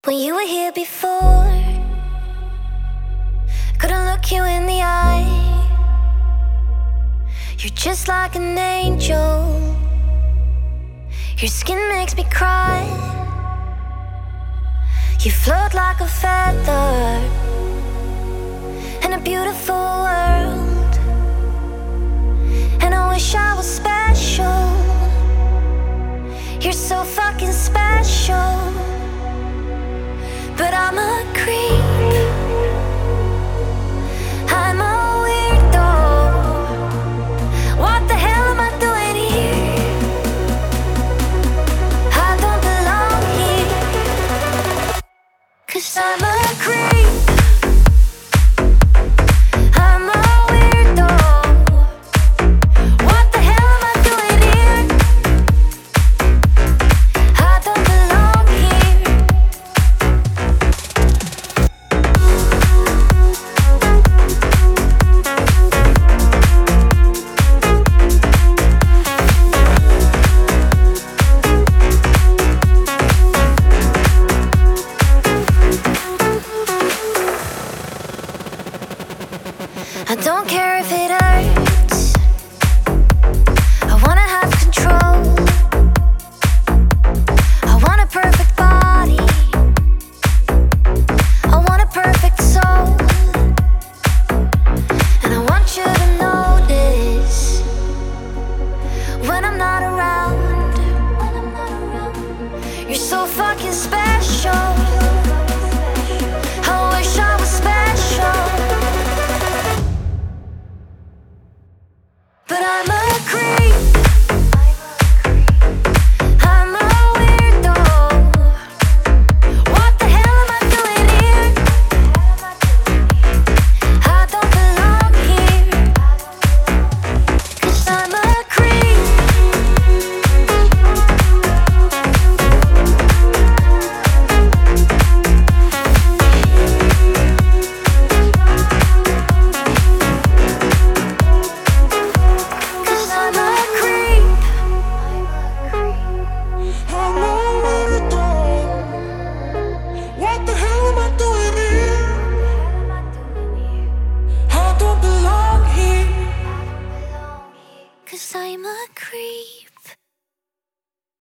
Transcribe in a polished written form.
when you were here before. Couldn't look you in the eye. You're just like an angel. Your skin makes me cry. You float like a feather in a beautiful world. And I wish I was special. You're so fucking special. But I'm a creep, I'm a weirdo. What the hell am I doing here? I don't belong here. 'Cause I'm a